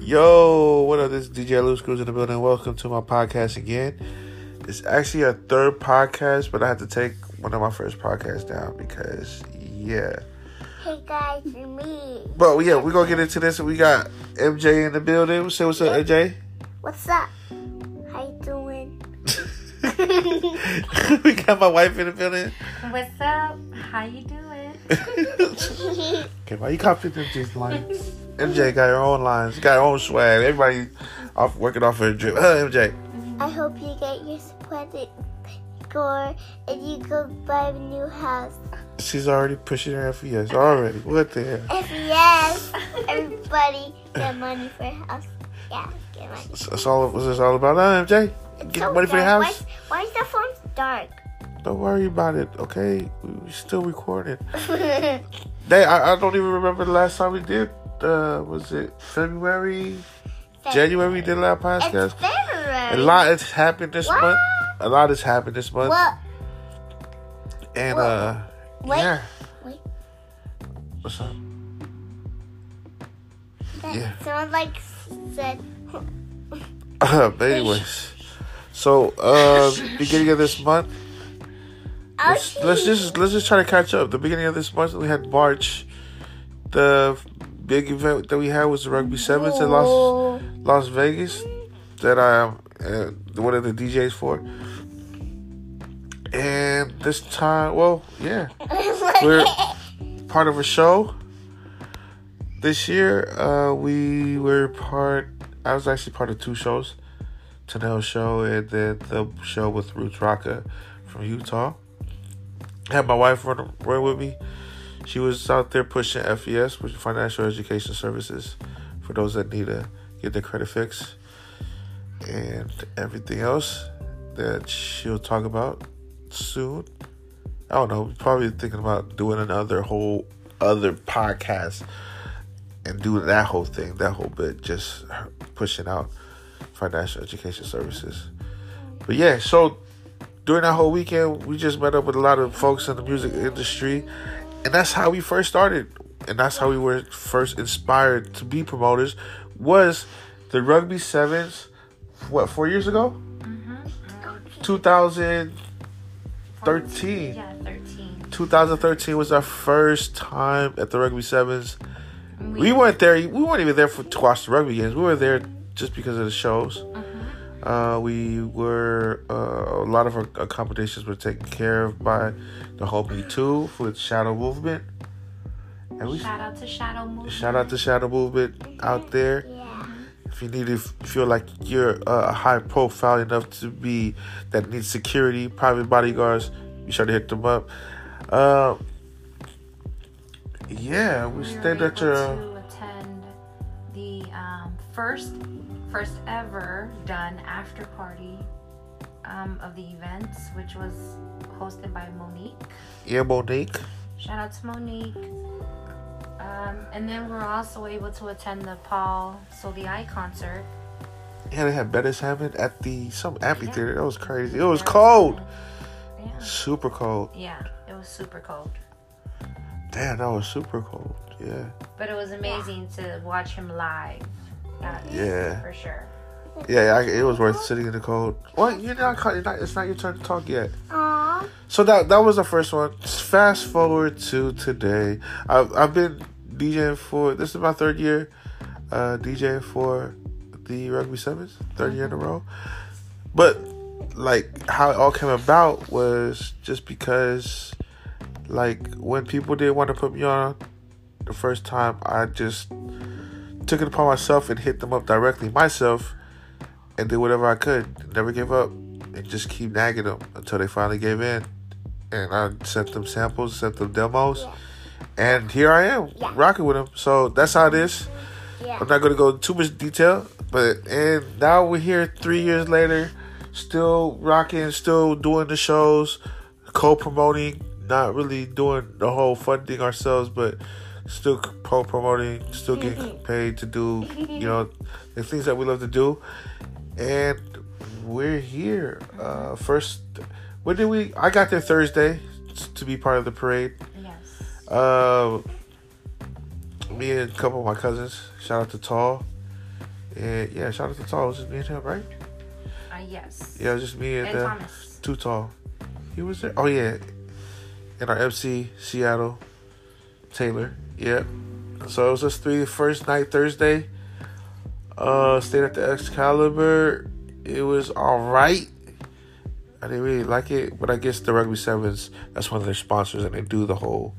Yo, what up? This is DJ Loose Cruz in the building. Welcome to my podcast again. It's actually a third podcast, but I had to take one of my first podcasts down because, yeah. Hey guys, it's me. But yeah, we're going to get into this. We got MJ in the building. Say what's up, MJ. What's up? How you doing? We got my wife in the building. What's up? How you doing? Okay, why you copying MJ's lines? MJ got her own lines. Got her own swag. Everybody working off her drip. MJ. I hope you get your credit score and you go buy a new house. She's already pushing her FES already. What the hell? FES. Everybody get money for a house. Yeah, get money. That's all. What's this all about, MJ? It's Get so money for the dark. house? Why is the phone dark? Don't worry about it, okay? We're still recording. I don't even remember the last time we did. Was it February? January we did last podcast. It's February. A lot has happened this What? month. A lot has happened this month. What? And Wait. yeah. Wait. What's up? That Yeah. sounds like said. But anyways, so beginning of this month. Let's just try to catch up. The beginning of this month, we had March. The big event that we had was the Rugby Sevens in Las Vegas. That I am one of the DJs for. And this time, well, yeah, we're part of a show. This year, I was actually part of two shows. Tanel's show and then the show with Roots Rocka from Utah. I had my wife run with me. She was out there pushing FES, which is Financial Education Services, for those that need to get their credit fixed, and everything else that she'll talk about soon. I don't know. Probably thinking about doing another whole other podcast and doing that whole thing, that whole bit, just pushing out Financial Education Services. But yeah, so during that whole weekend, we just met up with a lot of folks in the music industry. And that's how we first started. And that's how we were first inspired to be promoters. Was the Rugby Sevens, 4 years ago? Mm-hmm. 2013. Yeah, 13. 2013 was our first time at the Rugby Sevens. We weren't there. We weren't even there to watch the rugby games. We were there just because of the shows. We were a lot of our accommodations were taken care of by the whole Me Too with Shadow Movement. And Shout out to Shadow Movement. Shout out to Shadow Movement out there. Yeah. If you need to feel like you're high profile enough to be that needs security, private bodyguards, be sure to hit them up. Yeah, we stayed at your. To attend the first ever done after party of the events, which was hosted by Monique. Yeah, Monique. Shout out to Monique. And then we're also able to attend the Paul Soliai concert. Yeah, they had Bettis Hammond at some amphitheater. That was crazy. It was cold. Yeah. Super cold. Yeah, it was super cold. Damn, that was super cold. Yeah. But it was amazing to watch him live. Yeah. For sure. Yeah, it was worth sitting in the cold. Well, it's not your turn to talk yet. Aww. So that was the first one. Fast forward to today. I've been DJing for, this is my third year DJing for the Rugby Sevens, third year in a row. But like how it all came about was just because like when people didn't want to put me on the first time, I just took it upon myself and hit them up directly myself and did whatever I could. Never give up and just keep nagging them until they finally gave in. And I sent them samples, sent them demos, and here I am rocking with them. So that's how it is. Yeah. I'm not going to go into too much detail, and now we're here 3 years later, still rocking, still doing the shows, co-promoting, not really doing the whole fun thing ourselves, but still co-promoting, still getting paid to do, the things that we love to do. And we're here. First, I got there Thursday to be part of the parade. Yes. Me and a couple of my cousins, shout out to Tall, And yeah, shout out to Tall. It was just me and him, right? Yes. Yeah, it was just me and Thomas. Too Tall. He was there. Oh yeah, and our MC Seattle Taylor. Yeah. So it was us three. First night Thursday. Stayed at the Excalibur. It was all right. I didn't really like it, but I guess the Rugby Sevens, that's one of their sponsors, and they throw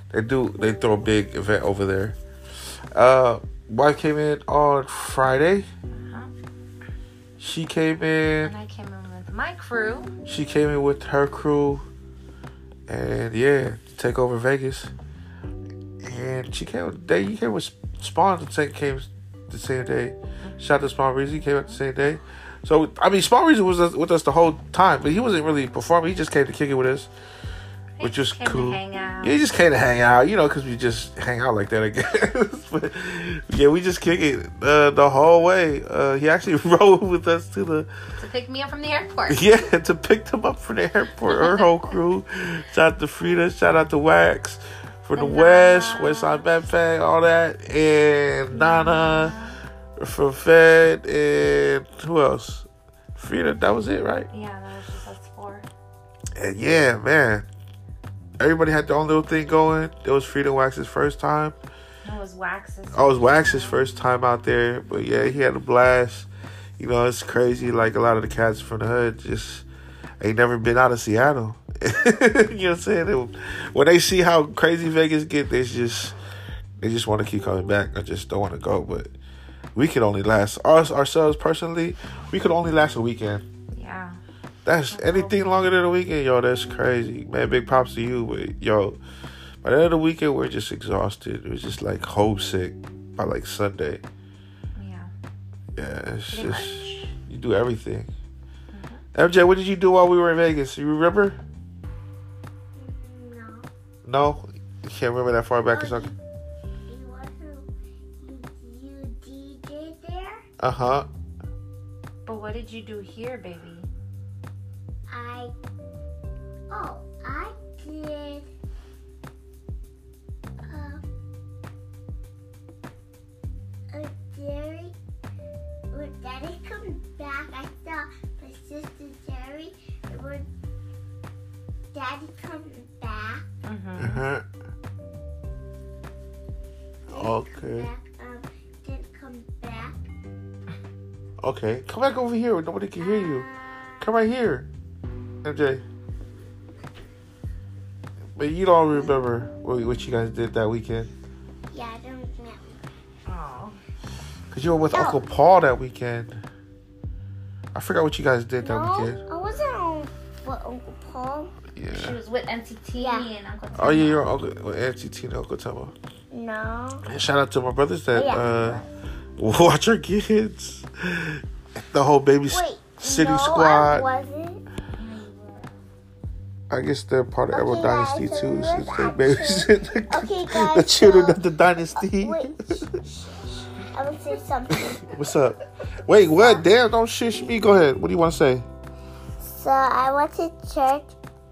a big event over there. Wife came in on Friday. She came in. And I came in with my crew. She came in with her crew, and yeah, to take over Vegas. And she came. You came with Spawn. Came the same day. Shout out to Spawn Reezy. Came out the same day. So I mean, Spawn Reezy was with us the whole time, but he wasn't really performing. He just came to kick it with us, which was cool. Yeah, he just came to hang out, because we just hang out like that, I guess. But yeah, we just kick it the whole way. He actually rode with us to pick me up from the airport. Yeah, to pick them up from the airport. Her whole crew. Shout out to Frida. Shout out to Wax from the West Side Medfang, all that, and Nana from Fed, and who else? Frida. That was it, right? Yeah, that was just us four. And yeah, man. Everybody had their own little thing going. It was Frida Wax's first time. It was Wax's. Oh, it was Wax's first time out there. But yeah, he had a blast. It's crazy. Like a lot of the cats from the hood just ain't never been out of Seattle. You know what I'm saying? When they see how crazy Vegas get, they just want to keep coming back. I just don't want to go. But we could only last, ourselves personally, we could only last a weekend. Yeah. That's anything longer than a weekend, yo, that's crazy. Man, big props to you. But, yo, by the end of the weekend, we're just exhausted. It was just, like, homesick by, like, Sunday. Yeah. Yeah, it's Pretty just, much. you do everything. MJ, what did you do while we were in Vegas? You remember? No. No? You can't remember that far back? You DJ there? Uh-huh. But what did you do here, baby? I did a Jerry. When Daddy comes back, I saw my sister Jerry. And when Daddy comes back, Uh-huh. Okay. didn't come back. Okay. Come back over here where nobody can hear you. Come right here, MJ. But you don't remember what you guys did that weekend? Yeah, I don't remember. Oh. Because you were with Uncle Paul that weekend. I forgot what you guys did that weekend. I wasn't on with Uncle Paul. Yeah. She was with NCT and Uncle Tama. Oh, yeah, you're with NCT and Uncle Tama. No. And shout out to my brothers that watch our kids. The whole City Squad. I wasn't. I guess they're part of Emerald Dynasty guys, too, so since they babysit Okay, guys, the children so- of the dynasty. Wait. I will say something. What's up? Wait, what? Damn, don't shush me. Go ahead. What do you want to say? So I went to church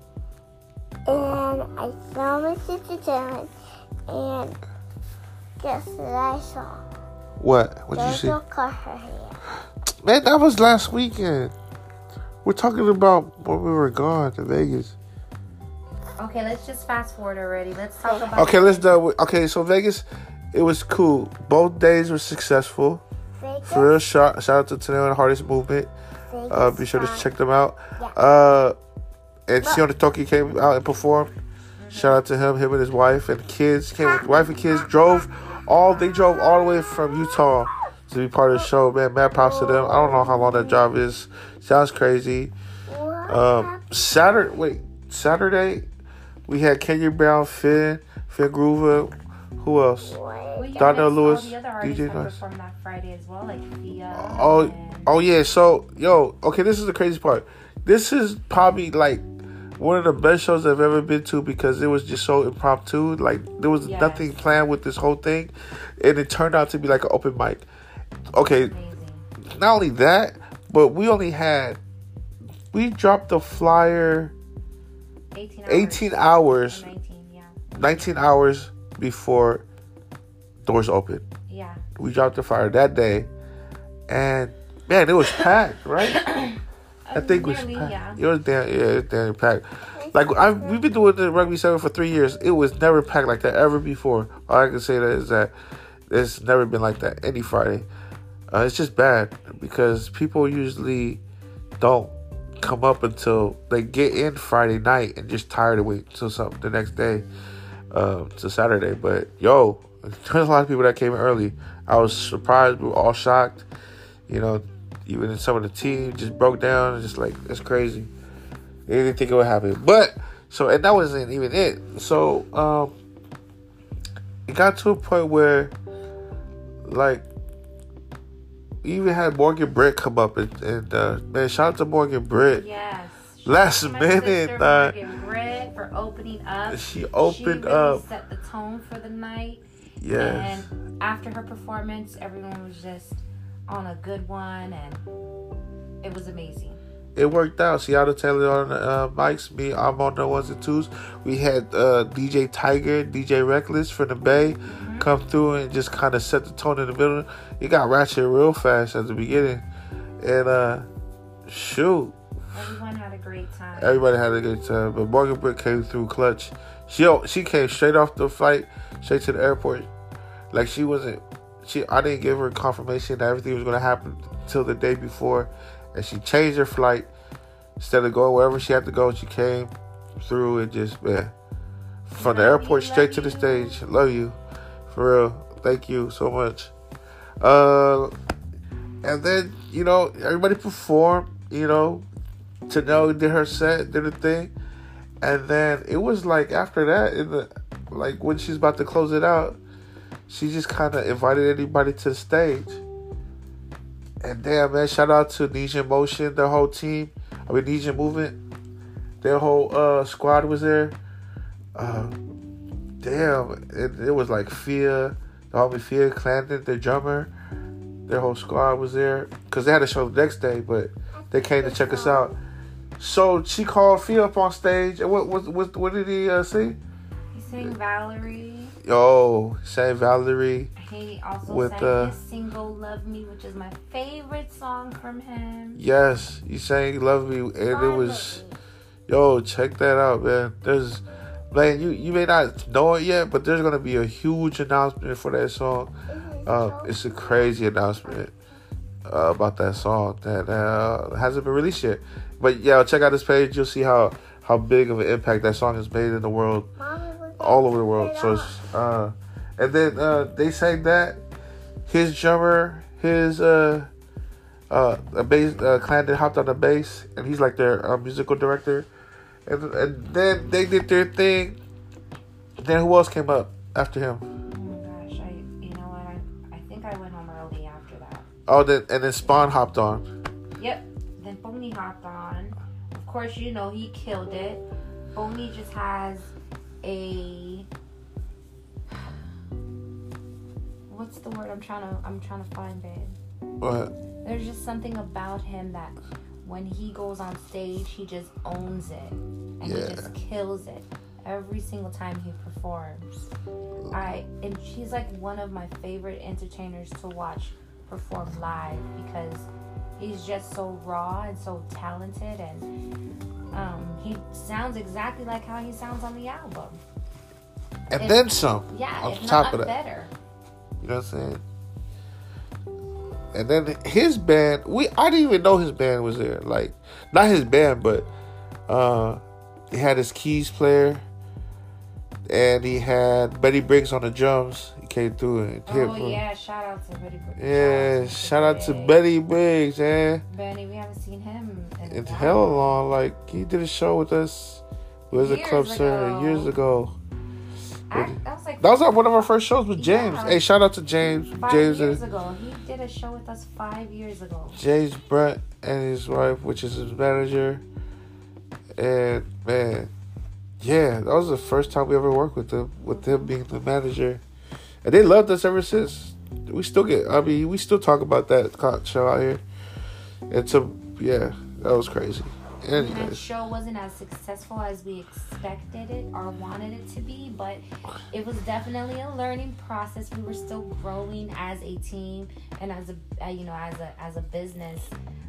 and I saw my sister Dylan, and guess what I saw? What? What did you see? Jojo cut her hair. Man, that was last weekend. We're talking about when we were gone to Vegas. Okay, let's just fast forward already. Let's talk about. Okay, let's do. Okay, so Vegas, it was cool. Both days were successful. Vegas, For real, shout out to Taneo and Hardest Movement. Vegas Be sure to time. check them out. Yeah. And Sione Toki came out and performed. Shout out to him and his wife and kids. Came with wife and kids. They drove all the way from Utah to be part of the show. Man, mad props to them. I don't know how long that drive is. Sounds crazy. Saturday, we had Kenya Brown, Finn Groover. Who else? Well, yeah, Donnell there's Lewis, all the other artists DJ that Nice. performed that Friday as well, like Fia. Oh yeah. So, okay, this is the crazy part. This is probably like one of the best shows I've ever been to because it was just so impromptu. Like there was nothing planned with this whole thing, and it turned out to be like an open mic. Okay, Amazing. not only that, but we dropped the flyer 18 hours, 19 hours before doors open. Yeah. We dropped the flyer that day, and man, it was packed, right? I think it was Nearly, packed. yeah. It was damn packed. Like we've been doing the Rugby 7 for 3 years. It was never packed like that ever before. All I can say that is that it's never been like that any Friday. It's just bad because people usually don't come up until they get in Friday night and just tired of waiting until something the next day, to Saturday. But yo, there's a lot of people that came in early. I was surprised. We were all shocked. You know, even some of the team just broke down. It's just like, it's crazy. They didn't think it would happen. But, so, and that wasn't even it. So, it got to a point where, like, we even had Morgan Britt come up and man, shout out to Morgan Britt. Yes. Last My minute, sister, Morgan Britt, for opening up. she opened really up. set the tone for the night. Yes. And after her performance, everyone was just on a good one, and it was amazing. It worked out. Seattle Taylor on the mics. Me, I'm on the ones and twos. We had DJ Tiger, DJ Reckless from the Bay come through and just kind of set the tone in the middle. It got ratchet real fast at the beginning. And shoot. Everyone had a great time. Everybody had a good time. But Morgan Britt came through clutch. She came straight off the flight, straight to the airport. Like she wasn't... I didn't give her confirmation that everything was going to happen until the day before. And she changed her flight. Instead of going wherever she had to go, she came through and just, man, from the airport straight to the stage. Love you. For real. Thank you so much. And then, you know, everybody performed, you know. Chanel did her set, did her thing. And then it was like after that, like when she's about to close it out, she just kind of invited anybody to the stage. And damn, man, shout out to Nesian Motion, their whole team. Nesian Movement. Their whole squad was there. Damn, it was like Fia, the homie Fia Clandon, their drummer. Their whole squad was there. Because they had a show the next day, but they came to check us out. So she called Fia up on stage. And what did he sing? He sang Valerie. Yo, sang Valerie. He also sang his single Love Me, which is my favorite song from him. Yes, he sang Love Me, and it was, yo, check that out, man. Man, you may not know it yet, but there's gonna be a huge announcement for that song. It's a crazy announcement about that song that hasn't been released yet. But yeah, check out this page. You'll see how big of an impact that song has made in the world, all over the world. So it's, and then they sang that his drummer, his a bass, Clandon hopped on the bass, and he's like their musical director. And then they did their thing. Then who else came up after him? Oh my gosh, you know what? I think I went home early after that. Oh, then Spawn hopped on. Yep. Then Pony hopped on. Of course, you know he killed it. Pony just has a... What's the word I'm trying to find, babe? What? There's just something about him that when he goes on stage, he just owns it. And he just kills it every single time he performs. And she's like one of my favorite entertainers to watch perform live because he's just so raw and so talented, and he sounds exactly like how he sounds on the album. And then some. Yeah, on if top not of that. better. You know what I'm saying? And then his band, I didn't even know his band was there. Like, not his band, but he had his keys player, and he had Betty Briggs on the drums. He came through and hit him. Yeah, shout out to Betty Briggs. Yeah, shout out to Betty Briggs, man. Benny, we haven't seen him in hell long. Like, he did a show with us. It was a club sir years ago. That was one of our first shows with James. Yeah. Hey, shout out to James. 5 years ago. He did a show with us 5 years ago. James Brunt and his wife, which is his manager. And, man, yeah, that was the first time we ever worked with him being the manager. And they loved us ever since. We still talk about that show out here. And so, yeah, that was crazy. And that Anyways, show wasn't as successful as we expected it or wanted it to be, but it was definitely a learning process. We were still growing as a team and as a as a business.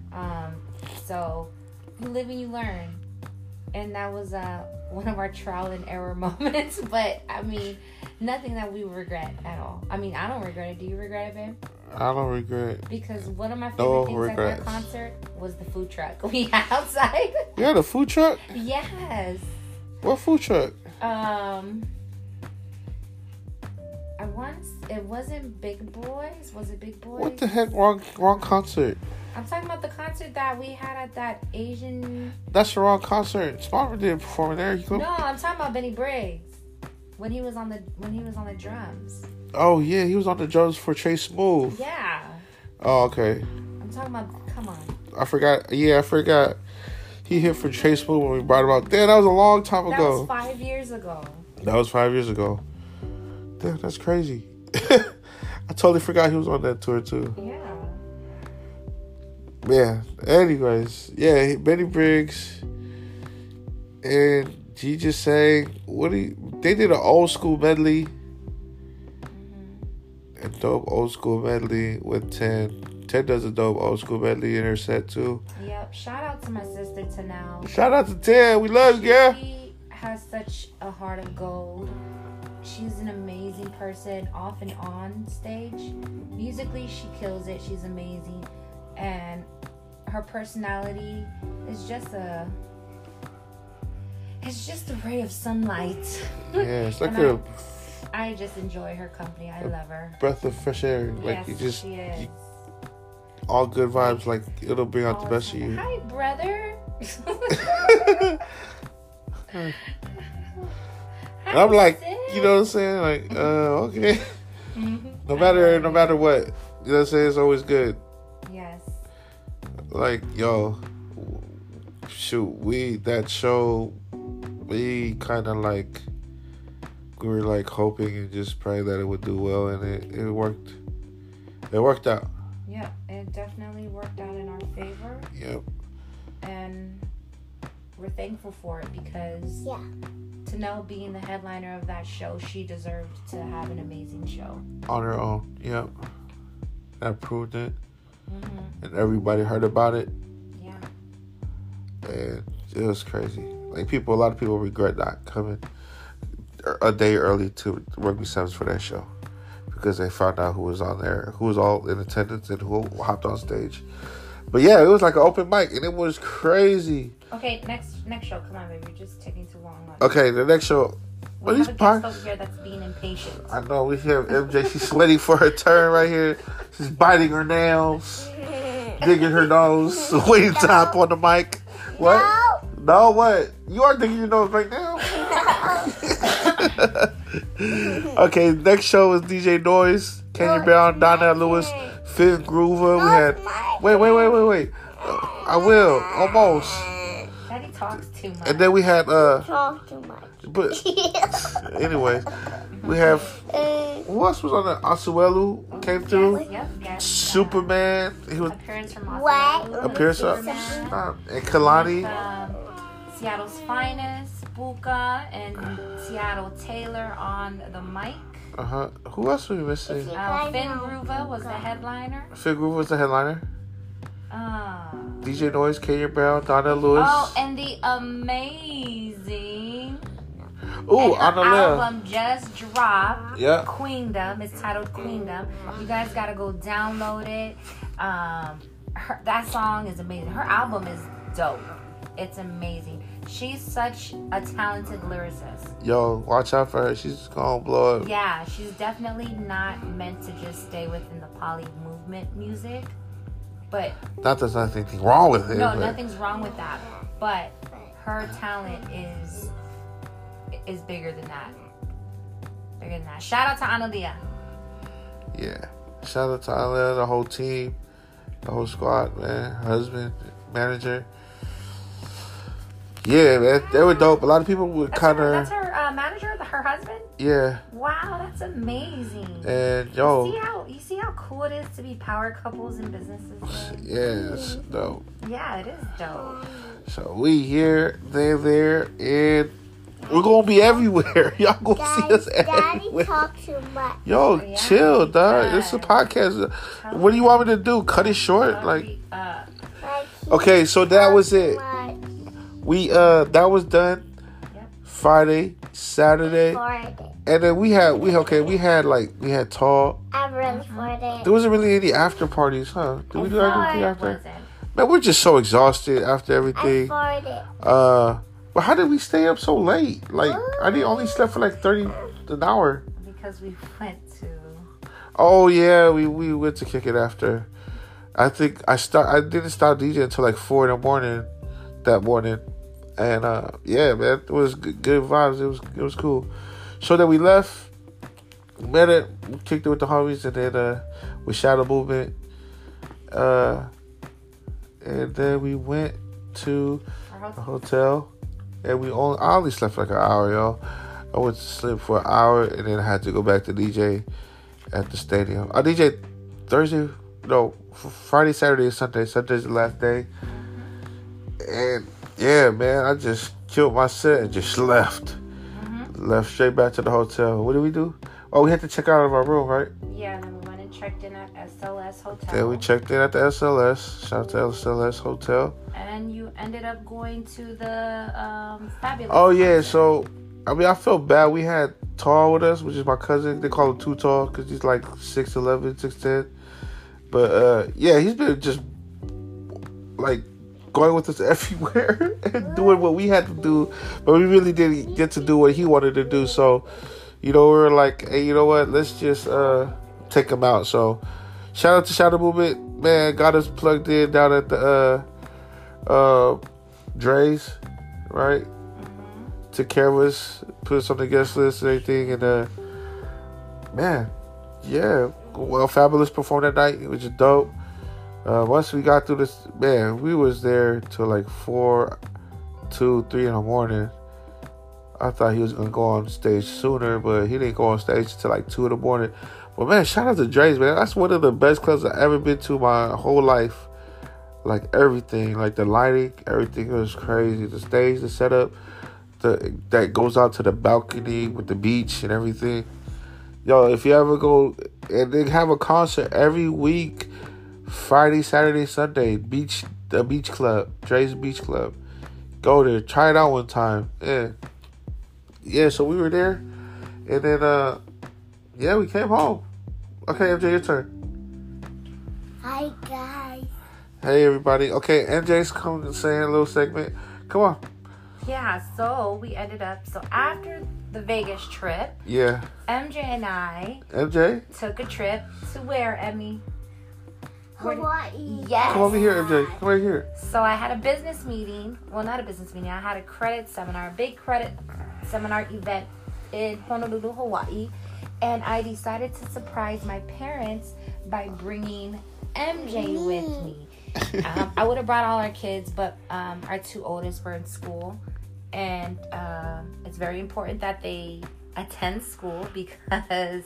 So you live and you learn, and that was one of our trial and error moments. But I mean, nothing that we regret at all. I mean, I don't regret it. Do you regret it, babe? I don't regret. Because one of my favorite things at that concert was the food truck we had outside. You had a food truck? Yes. What food truck? It wasn't Big Boys. Was it Big Boys? What the heck? Wrong concert. I'm talking about the concert that we had at that Asian. That's the wrong concert. Smart didn't perform there. No, I'm talking about Benny Briggs when he was on the drums. Oh yeah, he was on the drums for Chase Smooth. Yeah. Oh okay. I'm talking about. Come on. I forgot. Yeah, I forgot. He hit for Chase Smooth when we brought him out. Damn, that was a long time ago. That was 5 years ago. That was 5 years ago. Damn, that's crazy. I totally forgot he was on that tour too. Yeah. Yeah. Anyways, yeah, Benny Briggs and he just sang. They did an old school medley. A dope old school medley with 10. 10 does a dope old school medley in her set too. Yep. Shout out to my sister Tanel. Shout out to 10. We love you, girl. She has such a heart of gold. She's an amazing person off and on stage. Musically, she kills it. She's amazing. And her personality is just a ray of sunlight. Yeah, it's like I just enjoy her company. I love her. Breath of fresh air. Like yes, she is. All good vibes. Like it'll bring out the best of you. Hi, brother. And I'm like, you know what I'm saying? Like, okay. No matter what, you know what I'm saying? It's always good. Yes. Like, yo, shoot, that show, we kind of like, we were like hoping and just praying that it would do well, and it worked. It worked out. Yep, it definitely worked out in our favor. Yep. And we're thankful for it because Tanel being the headliner of that show, she deserved to have an amazing show. On her own, yep. That proved it. Mm-hmm. And everybody heard about it. Yeah. And it was crazy. Like a lot of people regret not coming a day early to Rugby Sevens for that show. Because they found out who was on there, who was all in attendance, and who hopped on stage. But yeah, it was like an open mic, and it was crazy. Okay, next show. Come on, baby. You're just taking too long. Okay, the next show. We have a guest over here that's being impatient. I know. We have MJ. She's waiting for her turn right here. She's biting her nails, digging her nose, waiting to hop on the mic. What? No, what? You are digging your nose right now? Okay, next show is DJ Noise, Kenya Brown, Donnell Lewis, Finn Groover. We had. Wait. I will. Almost. Daddy talks too much. And then we had. Talk too much. But anyway, we have. Who else was on there? Asuelu came through. Yes. Superman. He was. Appearance from What? Appearance of. And Kalani. Seattle's Finest, Buka, and Seattle Taylor on the mic. Who else were we missing? Finn Groover was the headliner. Finn Groover was the headliner. DJ Noise, Kenya Brown, Donnell Lewis. Oh, and the amazing. Ooh, on the left. Album just dropped. Yeah. Queendom. It's titled Queendom. You guys gotta go download it. That song is amazing. Her album is dope. It's amazing. She's such a talented lyricist. Yo, watch out for her. She's gonna blow up. Yeah, she's definitely not meant to just stay within the poly movement music. But not that there's anything wrong with it. No, nothing's wrong with that. But her talent is bigger than that. Bigger than that. Shout out to Analia. Yeah. Shout out to Analia, the whole team, the whole squad, man. Husband, manager. Yeah, man, they were dope. A lot of people would kind of. That's her manager, the her husband? Yeah. Wow, that's amazing. And yo, You see how cool it is to be power couples in businesses? yeah, it's dope. Yeah, it is dope. So we here, they there, and we're gonna be everywhere. Y'all gonna see us Daddy everywhere. talk too much. Yo, Yeah, chill, he dog. does. It's a podcast. What do you want me to do? Cut it short? Like, Like, he okay, so that talk was too it. much. We that was done. Yep. Friday, Saturday, Friday. and then we had tall. I'm really Friday. There wasn't really any after parties, huh? Did we do everything It after? wasn't. Man, we're just so exhausted after I everything. farted. But how did we stay up so late? Like, I only slept for like 30 an hour. Because we went to. Oh yeah, we went to kick it after. I think I didn't start DJing until like 4 in the morning that morning, and yeah, man, it was good vibes. It was cool. So then we left, met it, kicked it with the homies, and then with Shadow Movement, and then we went to a hotel, and I only slept for like an hour, y'all. I went to sleep for an hour, and then I had to go back to DJ at the stadium. I DJ Friday, Saturday, and Sunday. Sunday's the last day. And yeah, man, I just killed my set and just left. Left straight back to the hotel. What did we do? Oh, we had to check out of our room, right? Yeah, and then we went and checked in at SLS Hotel. Then we checked in at the SLS. Shout out to SLS Hotel. And you ended up going to the Fabulous. Oh, yeah, concert. so, I mean, I felt bad. We had Tall with us, which is my cousin. They call him Too Tall because he's like 6'11", 6'10". But, yeah, he's been just, like, going with us everywhere and doing what we had to do. But we really didn't get to do what he wanted to do. So, you know, we were like, hey, you know what? Let's just take him out. So, shout out to Shadow Movement. Man, got us plugged in down at the Dre's, right? Took care of us, put us on the guest list and everything. And, man, yeah. Well, Fabulous performed that night. It was just dope. Once we got through this, man, we was there till like 4, 2, 3 in the morning. I thought he was going to go on stage sooner, but he didn't go on stage till like 2 in the morning. But, man, shout out to Dre's, man. That's one of the best clubs I've ever been to my whole life. Like, everything. Like, the lighting, everything was crazy. The stage, the setup, that goes out to the balcony with the beach and everything. Yo, if you ever go, and they have a concert every week, Friday, Saturday, Sunday, the beach club, Dre's Beach Club. Go there, try it out one time. Yeah, so we were there, and then, yeah, we came home. Okay, MJ, your turn. Hi, guys. Hey, everybody. Okay, MJ's coming and saying a little segment. Come on. Yeah, so we ended up, after the Vegas trip, Yeah. MJ and I MJ? took a trip to where, Emmy? Hawaii. Yes. Come over here, MJ. Come right here. So I had a business meeting. Well, not a business meeting. I had a credit seminar, a big credit seminar event in Honolulu, Hawaii. And I decided to surprise my parents by bringing MJ with me. I would have brought all our kids, but our 2 oldest were in school. And it's very important that they attend school because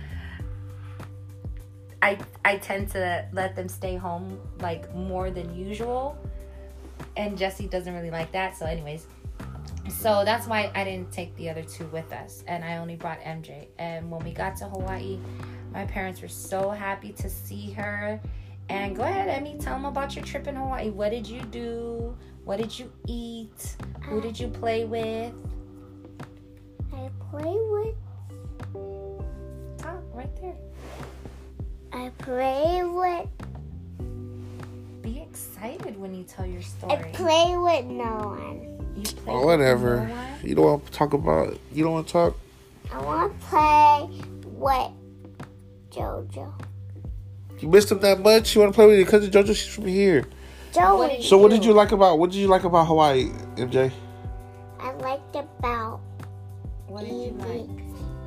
I tend to let them stay home like more than usual, and Jesse doesn't really like that. So anyways, so that's why I didn't take the other 2 with us, and I only brought MJ. And when we got to Hawaii, my parents were so happy to see her. And go ahead, Emmy, tell them about your trip in Hawaii. What did you do? What did you eat? Who did you play with? I play with. Oh, right there. I play with. Be excited when you tell your I story. play with no one. You play Oh, with whatever. no one? You don't want to talk about. You don't want to talk. I want to play with JoJo. You missed him that much. You want to play with your cousin JoJo? She's from here. Joey. So what did you like about Hawaii, MJ? I liked about What did you like?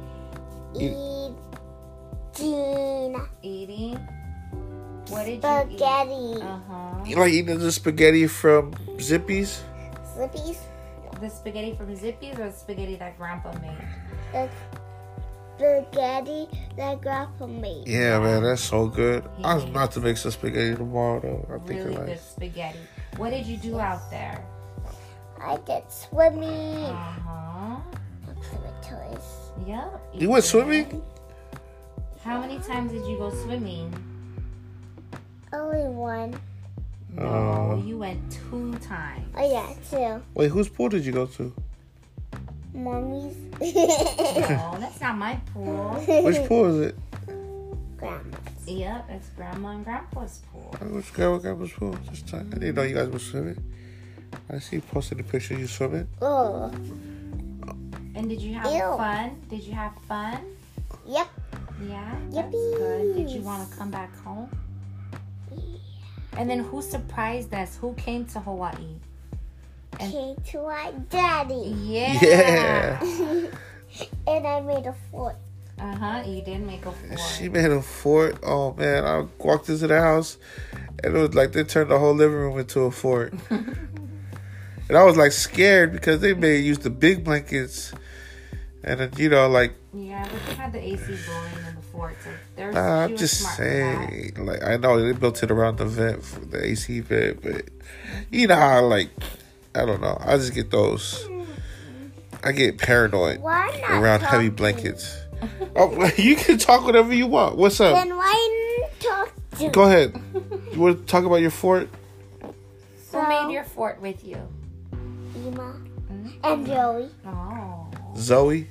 Eating? What did you eat? Spaghetti. Uh-huh. You like eating the spaghetti from Zippy's? Slippies. The spaghetti from Zippy's or the spaghetti that Grandpa made? the spaghetti that Grandpa made. Yeah, man, that's so good. I was about to make some spaghetti tomorrow, though. I'm Really thinking good like, spaghetti. What did you do out there? I did swimming. Uh-huh. Play with toys. Yep. you went did. swimming? How many times did you go swimming? Only one. No, you went 2 times. Oh yeah, two. Wait, whose pool did you go to? Mommy's. No, that's not my pool. Which pool is it? Grandma's. Yep, it's Grandma and Grandpa's pool. Which grandma's pool? This time. I didn't know you guys were swimming. I see you posted the picture of you swimming. Oh. And did you have Ew. fun? Did you have fun? Yep. Yeah, that's good. Did you want to come back home? And then who surprised us? Who came to Hawaii? Came to our daddy. Yeah. Yeah. And I made a fort. Uh-huh, you did make a fort. She made a fort. Oh, man. I walked into the house, and it was like they turned the whole living room into a fort. And I was, like, scared because they used the big blankets. And then, you know, like... Yeah, but they had the AC blowing in the fort, so they're I'm just saying, like, I know they built it around the vent, for the AC vent, but you know how, like, I don't know. I just get those. I get paranoid Why not around heavy talking? blankets. Oh, you can talk whatever you want. What's up? Then why talk to Go ahead. You want to talk about your fort? Who made your fort with you? Ema and Joey? Oh. Zoe?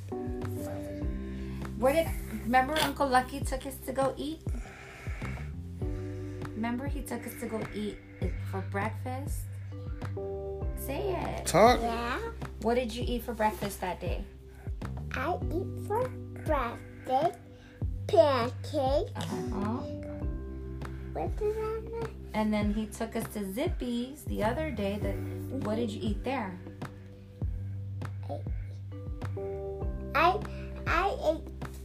Remember Uncle Lucky took us to go eat? Remember he took us to go eat for breakfast? Say it. Talk. Yeah. What did you eat for breakfast that day? I eat for breakfast pancake. Uh-huh. What did I make? And then he took us to Zippy's the other day. What did you eat there? I ate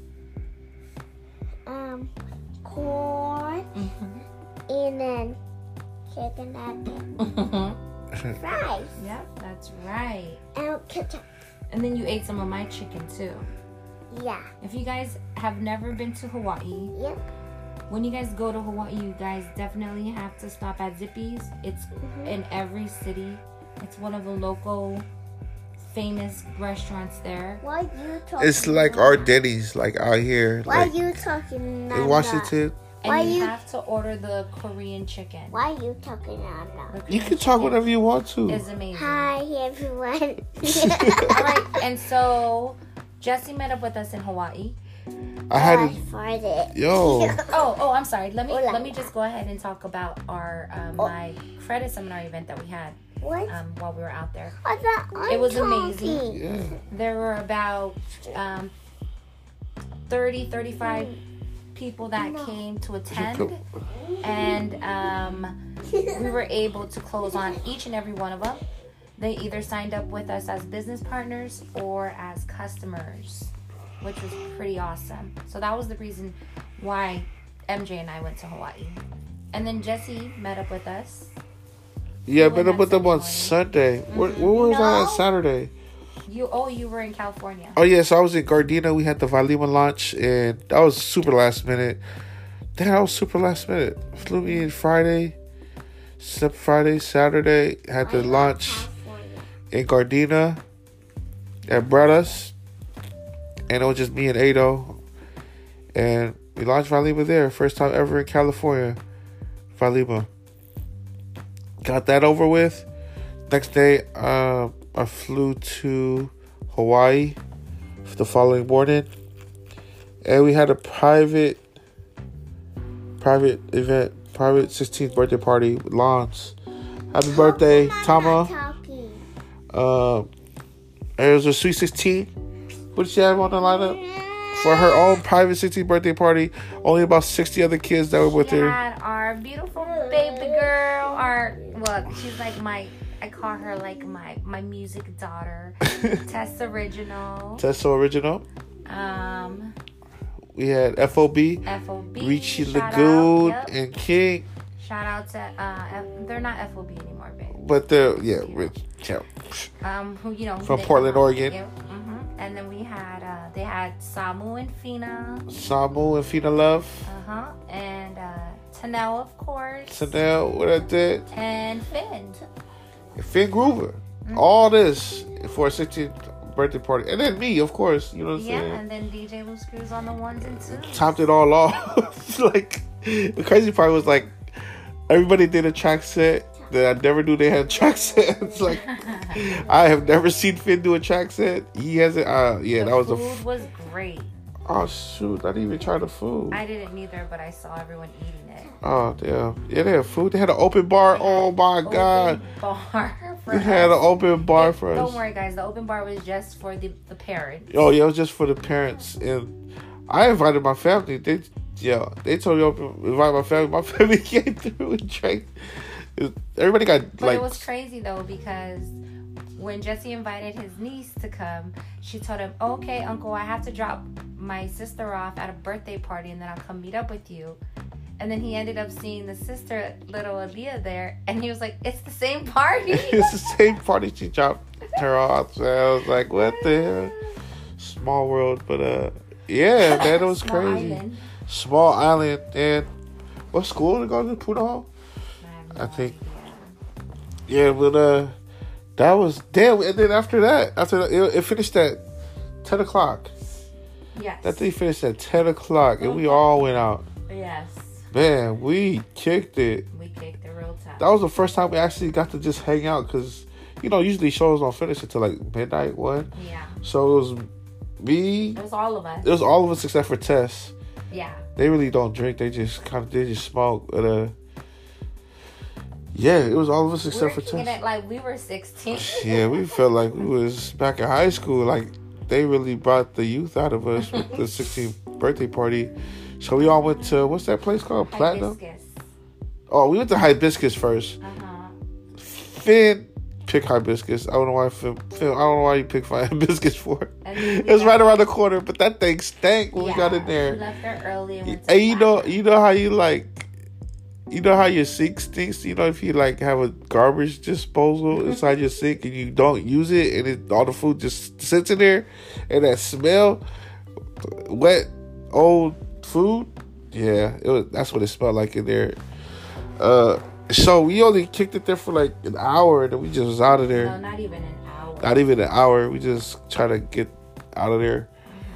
corn and then chicken nugget fries Yep, that's right. and ketchup. And then you ate some of my chicken too. Yeah. If you guys have never been to Hawaii, Yep. when you guys go to Hawaii, you guys definitely have to stop at Zippy's. It's in every city. It's one of the local famous restaurants there. Why you talking? It's like our Denny's, like out here. Why Like, you talking? in Washington. And Why you you- have to order the Korean chicken. Why you talking now? The You Korean can talk chicken whatever you want to. is amazing. Hi everyone. Alright, and so Jesse met up with us in Hawaii. I had I to... farted. Yo. Oh, I'm sorry. Let Hola. me just go ahead and talk about our my credit seminar event that we had What? while we were out there. I thought I'm It was talking. amazing. Yeah. There were about 35 people that came to attend, and we were able to close on each and every one of them. They either signed up with us as business partners or as customers, which was pretty awesome. So that was the reason why MJ and I went to Hawaii. And then Jesse met up with us. Yeah, I went met up on with them on Sunday. Sunday. Where was I on No. Saturday? You were in California. Oh, yeah, so I was in Gardena. We had the Valima launch, and that was super last minute. Damn, that was super last minute. Flew me in Friday, slept Friday, Saturday, had the launch in Gardena and brought us, and it was just me and Ado, and we launched Valima there. First time ever in California, Valima. Got that over with. Next day, I flew to Hawaii the following morning, and we had a private event, private 16th birthday party with Lons. Happy birthday, Tama. It was a sweet 16. What did she have on the lineup? For her own private 16th birthday party, only about 60 other kids that were with We her. had our beautiful baby girl, she's like I call her like my music daughter, Tess Original. Tessa Original. We had FOB, FOB. Richie shout Lagoon, out, yep. and King. Shout out to they're not FOB anymore, babe. But they're, yeah, Rich. Yeah. Who From they Portland, come out Oregon. with, And then we had they had Samu and Fina. Samu and Fina Love. And Tanel, of course. Tanel, what I did. And Finn. Finn Groover. All this for a 16th birthday party. And then me, of course. You know what I'm saying? Yeah, and then DJ Lou Screws on the ones and twos. Topped it all off. Like, the crazy part was like, everybody did a track set that I never knew they had track sets. Like, I have never seen Finn do a track set. He hasn't. Yeah, that was the food was great. Oh shoot! I didn't even try the food. I didn't either, but I saw everyone eating it. Oh damn! Yeah, they had food. They had an open bar. Oh my god! Bar. They had an open bar for us. Don't worry, guys. The open bar was just for the parents. Oh yeah, it was just for the parents, and I invited my family. They told me to invite my family. My family came through and drank. Everybody got But it was crazy though, because when Jesse invited his niece to come, she told him, "Okay, Uncle, I have to drop my sister off at a birthday party, and then I'll come meet up with you." And then he ended up seeing the sister, little Aaliyah, there, and he was like, "It's the same party." It's the same party. She dropped her off. So I was like, "What the hell?" Small world, but yeah, man, it was Small crazy. Island. Small island, and what school to go to? Punahou? I think. Yeah, but that was damn. And then after that, it finished at 10 o'clock. Yes. That thing finished at 10 o'clock, and we all went out. Yes. Man, we kicked it. We kicked it real time. That was the first time we actually got to just hang out, because usually shows don't finish until like midnight, 1. Yeah. So it was me. It was all of us. It was all of us except for Tess. Yeah. They really don't drink. They just smoke. But yeah, it was all of us except for Tess. It like we were 16. Yeah, we felt like we was back in high school. Like, they really brought the youth out of us with the 16th birthday party. So we all went to, what's that place called? Platinum? Hibiscus. Oh, we went to Hibiscus first. Finn picked Hibiscus. I don't know why Finn, I don't know why you picked Hibiscus for. It was right around the corner, but that thing stank when we got in there. We left there early. And you know how you like, you know how your sink stinks? You know, if you like have a garbage disposal inside your sink and you don't use it, and all the food just sits in there, and that smell, wet old food, yeah, that's what it smelled like in there. So we only kicked it there for like an hour, and then we just was out of there. No, not even an hour. Not even an hour. We just try to get out of there.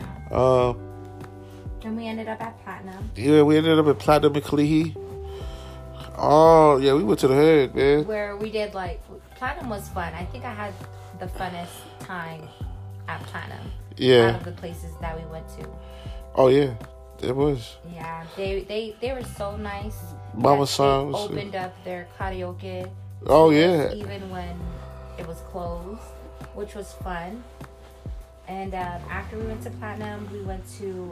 And we ended up at Platinum. Yeah, we ended up at Platinum in Kalihi. Oh, yeah, we went to the hood, man. Where we did, like, Platinum was fun. I think I had the funnest time at Platinum. Yeah. Out of the places that we went to. Oh, yeah, it was. Yeah, they were so nice. Mama Son was opened up their karaoke. Oh, yeah. Even when it was closed, which was fun. And after we went to Platinum, we went to,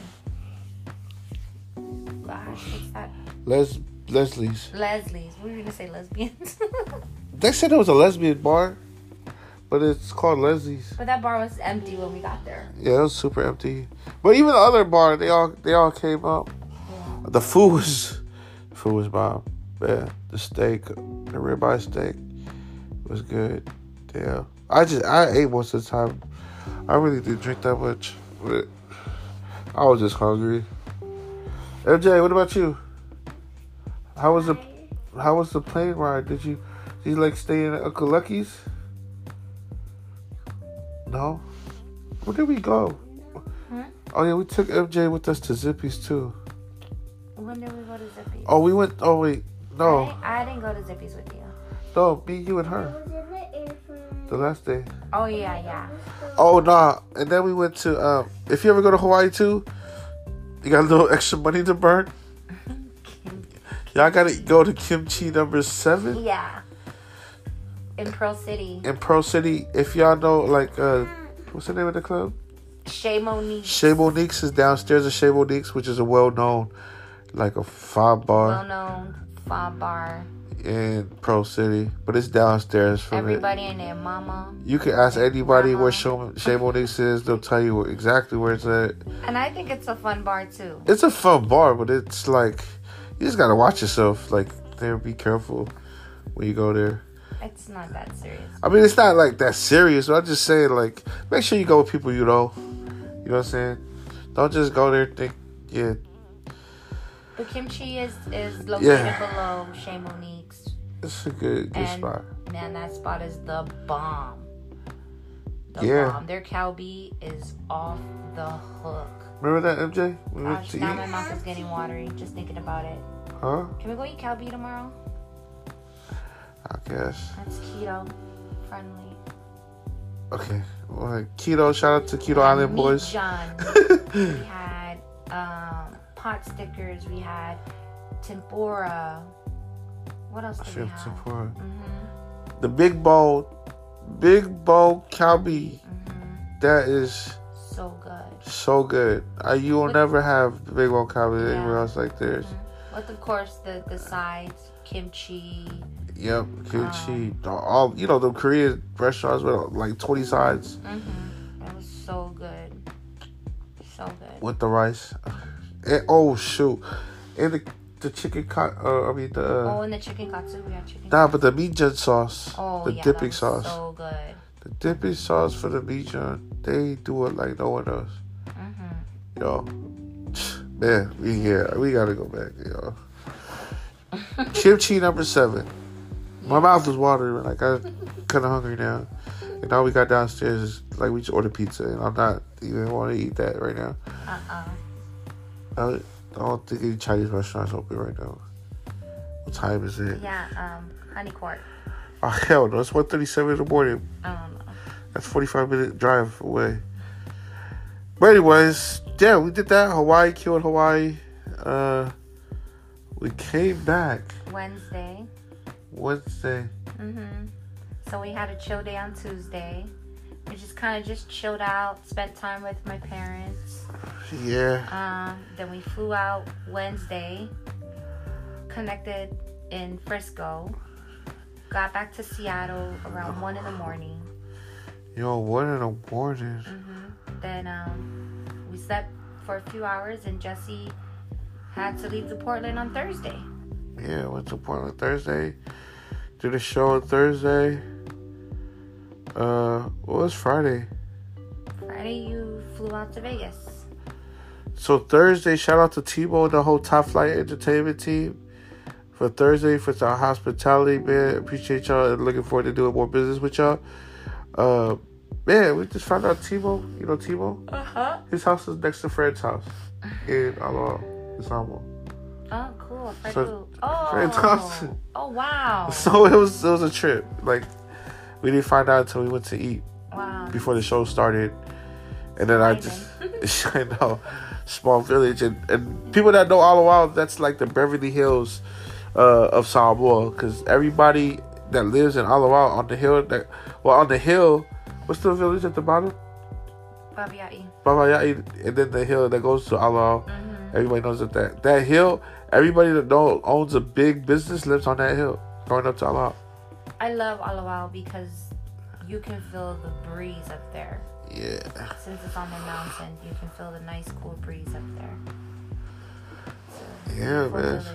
gosh, what's that? Leslie's. We were going to say lesbians. They said it was a lesbian bar, but it's called Leslie's. But that bar was empty when we got there. Yeah, it was super empty. But even the other bar, they all came up. Yeah. The food was bomb. Yeah, the steak, the ribeye steak was good. Yeah, I ate most of the time. I really didn't drink that much, but I was just hungry. MJ, what about you? How was the plane ride? Did you like stay in Uncle Lucky's? No. Where did we go? Oh yeah, we took MJ with us to Zippy's too. When did we go to Zippy's? Oh, we went. Oh wait, no. I didn't go to Zippy's with you. No, me, you, and her. The last day. Oh yeah. Oh nah, and then we went to. If you ever go to Hawaii too, you got a little extra money to burn. Y'all gotta go to Kimchi number 7. Yeah. In Pearl City. If y'all know, like, what's the name of the club? Chez Monique's. Chez Monique's is downstairs of Chez Monique's, which is a well-known, like a fob bar. Well-known fob bar. In Pearl City. But it's downstairs from everybody and their mama. You can ask anybody where Chez Monique's is. They'll tell you exactly where it's at. And I think it's a fun bar, too. It's a fun bar, but it's like, you just gotta watch yourself. Like, there, be careful when you go there. It's not that serious. I mean, it's not like that serious. But I'm just saying, like, make sure you go with people you know. You know what I'm saying? Don't just go there and think, yeah. The kimchi is located below Chez Monique's. It's a good spot. Man, that spot is the bomb. The bomb. Their kalbi is off the hook. Remember that, MJ? Gosh, now my mouth is getting watery just thinking about it. Huh? Can we go eat kalbi tomorrow? I guess. That's keto friendly. Okay. Well, keto. Shout out to Keto Island Boys. John. We had pot stickers. We had tempura. What else did we have? Tempura. Mm-hmm. The big bowl kalbi. Mm-hmm. That is so good. So good. You will never have the big bowl kalbi anywhere else like theirs. Mm-hmm. With of course the sides, kimchi. Yep, kimchi. All the Korean restaurants with like 20 sides. Mm-hmm. It was so good. So good. With the rice. And, oh shoot. And the chicken and the chicken katsu, we had chicken. Nah, but the Mijeon sauce. Oh, the dipping sauce. So good. The dipping sauce for the Mijeon, they do it like no one else. Mm-hmm. Yo, man, we gotta go back, yo. Kimchi number 7. My mouth is watering. Like, I'm kind of hungry now. And all we got downstairs is, like, we just ordered pizza. And I'm not even want to eat that right now. I don't think any Chinese restaurants open right now. What time is it? Yeah, Honey Court. Oh, hell no. It's 1:37 in the morning. I don't know. That's 45-minute drive away. But anyways, yeah, we did that. Hawaii, killed Hawaii. We came back. Wednesday. Mm-hmm. So we had a chill day on Tuesday. We just kind of chilled out, spent time with my parents. Yeah. Then we flew out Wednesday, connected in Frisco, got back to Seattle around 1 in the morning. Yo, 1 in the morning. Mm-hmm. Then we slept for a few hours, and Jesse had to leave to Portland on Thursday. Yeah, went to Portland Thursday. Did a show on Thursday. What was Friday? Friday, you flew out to Vegas. So Thursday, shout out to Timo and the whole Top Flight Entertainment team for Thursday for our hospitality, man. Appreciate y'all and looking forward to doing more business with y'all. Man, we just found out Timo. You know Timo? Uh-huh. His house is next to Fred's house in Istanbul. Oh, cool. Fred's house. Oh, wow. So it was a trip. Like, we didn't find out until we went to eat. Wow. Before the show started. And then I know, small village. And people that know all the while, that's like the Beverly Hills of Samoa. Because everybody that lives in Alawao on the hill, what's the village at the bottom? Babaia'i. And then the hill that goes to Alawao. Mm-hmm. Everybody knows that hill, everybody that owns a big business lives on that hill, going up to Alawao. I love Alawao because you can feel the breeze up there. Yeah. Since it's on the mountain, you can feel the nice, cool breeze up there. Yeah, man.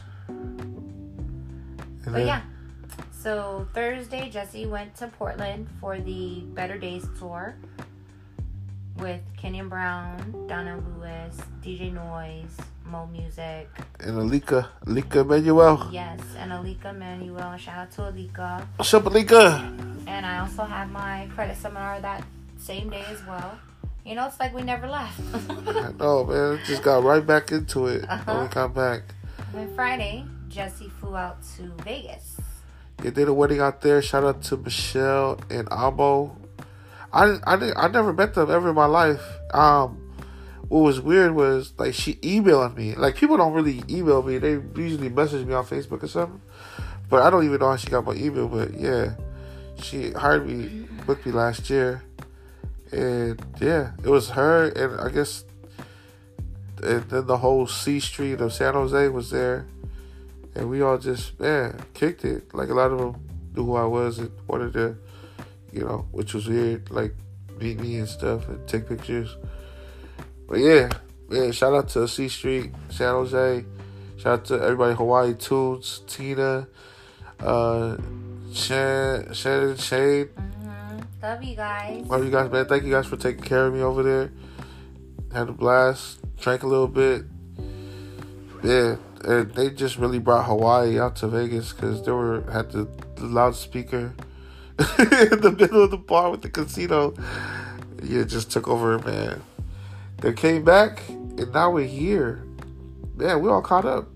But yeah. So Thursday, Jesse went to Portland for the Better Days tour with Kenyon Brown, Donna Lewis, DJ Noise, Mo Music. And Alika Manuel. Yes, and Alika Manuel. Shout out to Alika. What's up, Alika? And I also had my credit seminar that same day as well. You know, it's like we never left. I know, man. Just got right back into it when we got back. And then Friday, Jesse flew out to Vegas. They did a wedding out there. Shout out to Michelle and Amo. I never met them ever in my life. What was weird was, like, she emailed me. Like, people don't really email me. They usually message me on Facebook or something. But I don't even know how she got my email. But, yeah, she hired me, booked me last year. And, yeah, it was her and I guess... And then the whole C Street of San Jose was there. And we all just, man, kicked it. Like, a lot of them knew who I was and wanted to, which was weird. Like, meet me and stuff and take pictures. But yeah, shout out to C Street, San Jose. Shout out to everybody, Hawaii Tunes, Tina. Shout Shannon, Shade. Love you guys. Love you guys, man. Thank you guys for taking care of me over there. Had a blast. Drank a little bit. Yeah, and they just really brought Hawaii out to Vegas because they had the loudspeaker in the middle of the bar with the casino. Yeah, it just took over, man. They came back, and now we're here. Man, we all caught up.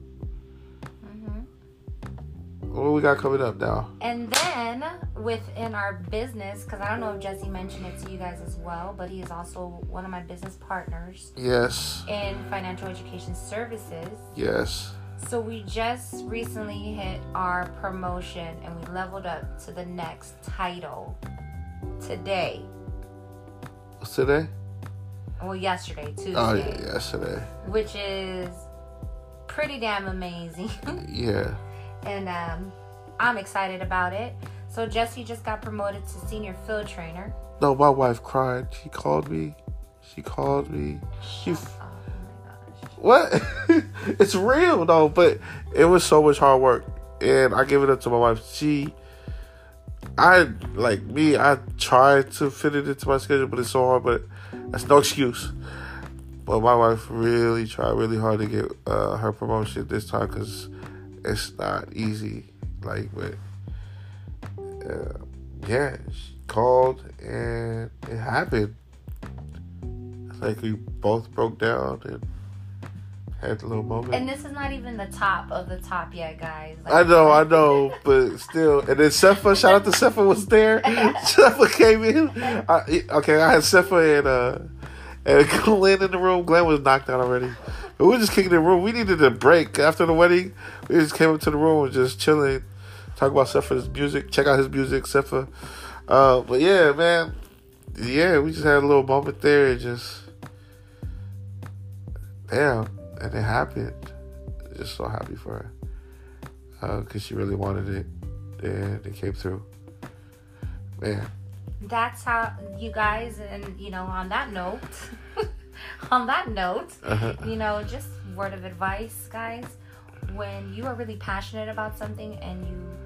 What we got coming up now? And then within our business, because I don't know if Jesse mentioned it to you guys as well, but he is also one of my business partners. Yes. In financial education services. Yes. So we just recently hit our promotion and we leveled up to the next title today. What's today? Well, yesterday, Tuesday. Oh, yeah, yesterday. Which is pretty damn amazing. Yeah. And I'm excited about it. So Jesse just got promoted to senior field trainer. No, my wife cried. She called me. Oh my gosh. What? It's real though, but it was so much hard work, and I give it up to my wife. I tried to fit it into my schedule, but it's so hard. But that's no excuse. But my wife really tried really hard to get her promotion this time because it's not easy. But yeah, she called and it happened. We both broke down and had a little moment. And this is not even the top of the top yet, guys. I know, but still. And then Sefa, shout out to Sefa, was there. Sefa came in. I had Sefa and Glenn in the room. Glenn was knocked out already. But we were just kicking the room. We needed a break after the wedding. We just came up to the room and just chilling, talk about Sefa's music, check out his music, Sefa. But yeah, man. Yeah, we just had a little moment there and just, damn. And it happened. Just so happy for her. Because she really wanted it. And it came through. Man. That's how, you guys, and, on that note, just word of advice, guys. When you are really passionate about something and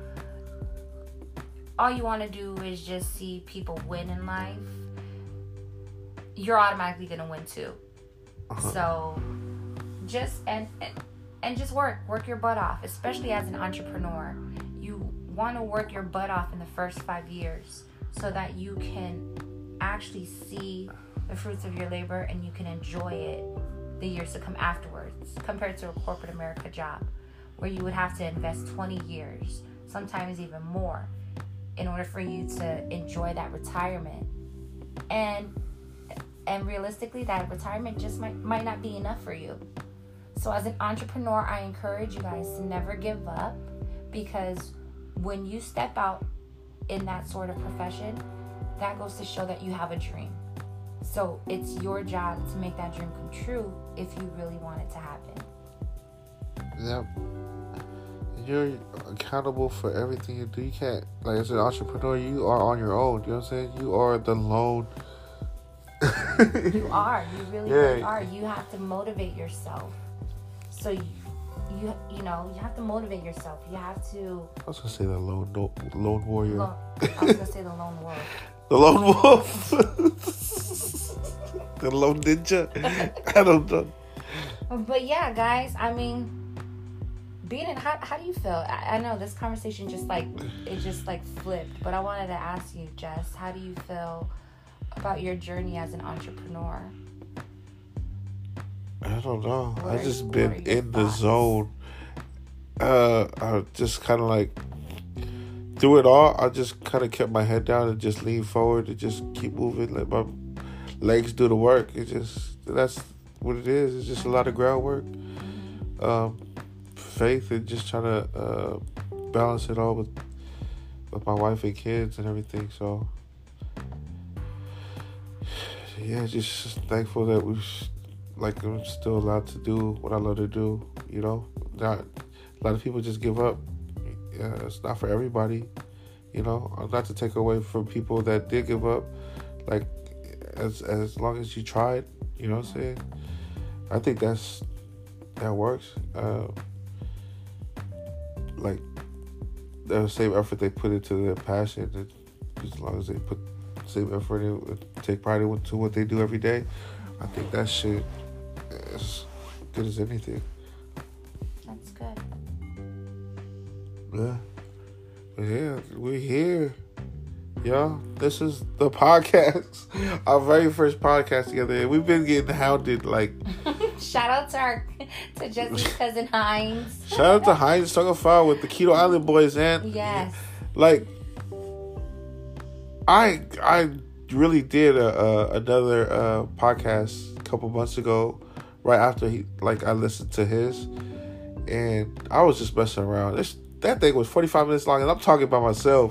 all you want to do is just see people win in life, you're automatically going to win too. So just just work your butt off, especially as an entrepreneur. You want to work your butt off in the first 5 years so that you can actually see the fruits of your labor and you can enjoy it the years to come afterwards, compared to a corporate America job where you would have to invest 20 years, sometimes even more, in order for you to enjoy that retirement. And realistically, that retirement just might not be enough for you. So as an entrepreneur, I encourage you guys to never give up, because when you step out in that sort of profession, that goes to show that you have a dream. So it's your job to make that dream come true if you really want it to happen. Yep. You're accountable for everything you do. You can't, as an entrepreneur, you are on your own. You know what I'm saying? You are the lone. You are. You really are. You have to motivate yourself. So you have to motivate yourself. You have to. I was gonna say the lone warrior. I was gonna say the lone wolf. The lone wolf. The lone ninja. I don't know. But yeah, guys. I mean, how do you feel? I know this conversation just flipped. But I wanted to ask you, Jess, how do you feel about your journey as an entrepreneur? I don't know. I just been in the zone. I just kind of through it all, I just kind of kept my head down and just lean forward and just keep moving. Let my legs do the work. That's what it is. It's just a lot of groundwork, faith, and just trying to balance it all with my wife and kids and everything. So yeah, just thankful that I'm still allowed to do what I love to do. Not a lot of people just give up. Yeah, it's not for everybody. Not to take away from people that did give up. As long as you tried, you know what I'm saying? I think that works. the same effort they put into their passion, and as long as they put the same effort and take pride into what they do every day, I think that shit is good as anything. That's good. Yeah. But yeah, we're here. Y'all, this is the podcast. Our very first podcast together. And we've been getting hounded like. Shout out to Jesse's cousin Hines. Shout out to Hines Talking Foul with the Keto Island Boys, and yes, like I really did another podcast a couple months ago, right after I listened to his, and I was just messing around. That thing was 45 minutes long, and I'm talking by myself.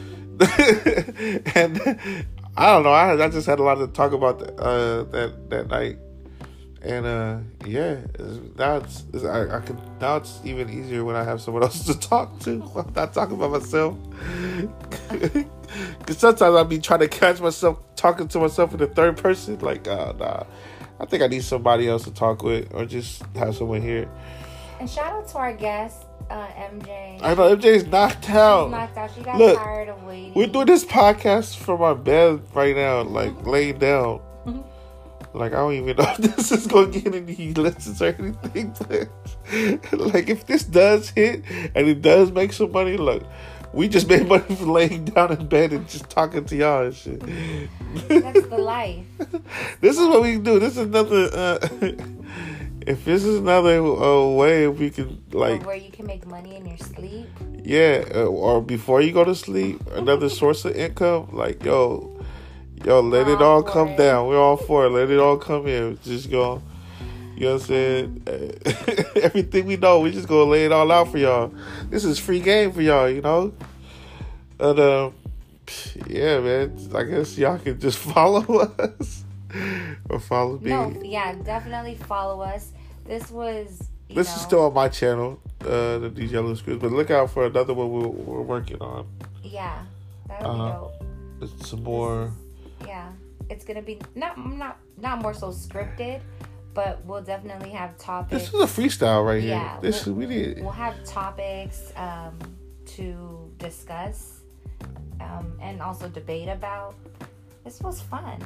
And I don't know. I just had a lot to talk about that night, and yeah. Now it's even easier when I have someone else to talk to. I'm not talking by myself. Because sometimes I be trying to catch myself talking to myself in the third person. Like, nah. I think I need somebody else to talk with, or just have someone here. And shout out to our guest, MJ. I know MJ's knocked out. She's knocked out. She got tired of waiting. We're doing this podcast from our bed right now, like laying down. Like, I don't even know if this is going to get any listens or anything. But, like, if this does hit and it does make some money, look, we just made money from laying down in bed and just talking to y'all and shit. That's the life. This is what we do. This is another... if this is another way we can, like... Or where you can make money in your sleep. Yeah, or before you go to sleep, another source of income. Like, yo, let it all come down. We're all for it. Let it all come in. Just go, you know what I'm saying? Everything we know, we just gonna lay it all out for y'all. This is free game for y'all, you know? And, yeah, man, I guess y'all can just follow us. Or follow me. No, yeah, definitely follow us. This is still on my channel, the DJ Loose Screws, but look out for another one we're working on. Yeah, that'll be dope. It's some more. Yeah, it's gonna be not more so scripted, but we'll definitely have topics. This is a freestyle right here. Yeah, We'll have topics to discuss and also debate about. This was fun.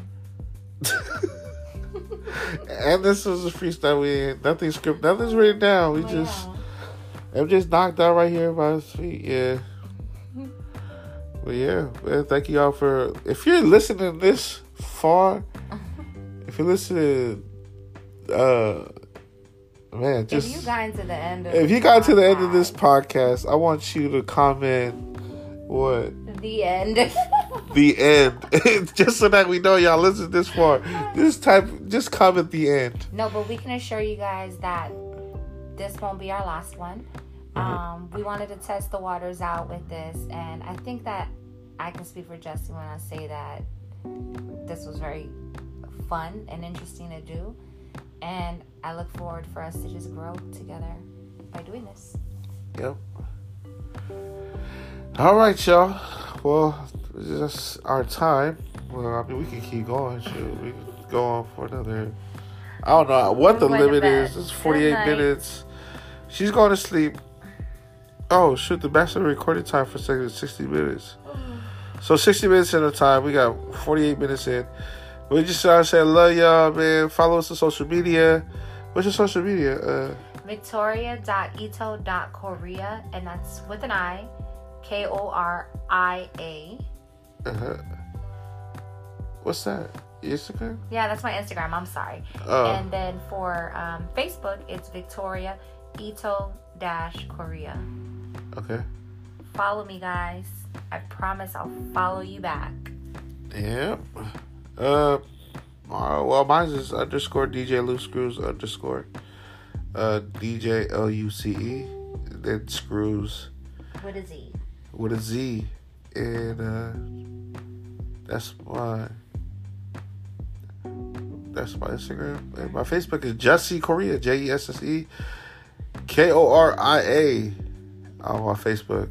And this was a freestyle. Nothing scripted, nothing's written down. I'm just knocked out right here by his feet. Yeah. But yeah, man, thank you all for, if you're listening this far, if you're listening, man, just, if you got to the end of this podcast, I want you to comment what? The end. The end. Just so that we know y'all listen this far. Just comment the end. No, but we can assure you guys that this won't be our last one. We wanted to test the waters out with this, and I think that I can speak for Jesse when I say that this was very fun and interesting to do, and I look forward for us to just grow together by doing this. Yep. All right, y'all. Well, it's just our time. Well, I mean, we can keep going. Shoot. We can go on for another... I don't know what the limit is. It's 48 minutes. She's going to sleep. Oh, shoot. The maximum recording time for a second is 60 minutes. So 60 minutes in the time. We got 48 minutes in. We just say love y'all, man. Follow us on social media. What's your social media? Victoria.ito.korea, and that's with an I. Koria. What's that? Instagram? Yeah, that's my Instagram. I'm sorry. And then for Facebook, it's Victoria Ito-Korea. Okay. Follow me, guys. I promise I'll follow you back. Yeah. Well, mine is _ DJ Loose Screws _ DJ LUCE. Then Screws. With a Z. With a Z. And that's my Instagram. And my Facebook is Jesse Korea. JESSE KORIA on my Facebook.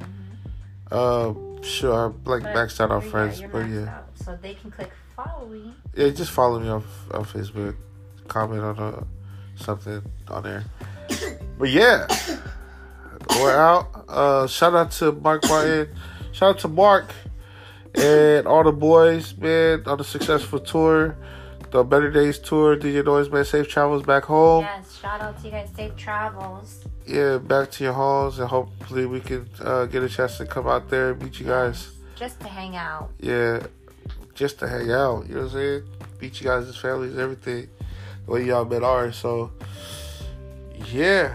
Sure, I'm like maxed out on friends, but yeah. Out, so they can click follow me. Yeah, just follow me on Facebook. Comment on something on there. But yeah. We're out. Shout out to Mark Martin. Shout out to Mark and all the boys, man, on the successful tour. The Better Days tour. DJ Noise, man. Safe travels back home. Yes, shout out to you guys. Safe travels. Yeah, back to your homes. And hopefully we can get a chance to come out there and meet you guys. Just to hang out. Yeah, just to hang out. You know what I'm saying? Meet you guys as families, everything. The way y'all met ours. So, yeah.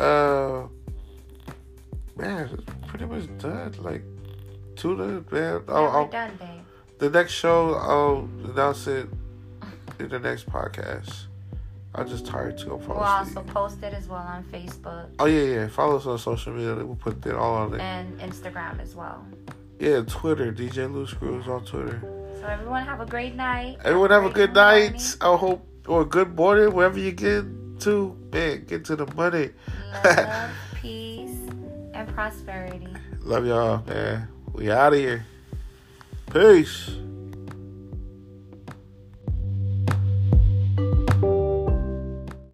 Man, it's pretty much done. Like, tuna, man. We're done, babe. The next show, I'll announce it in the next podcast. I'm just tired to go fall asleep. We'll also post it as well on Facebook. Oh, yeah. Follow us on social media. We'll put it all on there. And Instagram as well. Yeah, Twitter. DJ Lou Screws on Twitter. So everyone have a great night. Everyone have a good night. I hope, or good morning, wherever you get to. Man, get to the money. Love, peace, and prosperity. Love y'all, man. We out of here. Peace.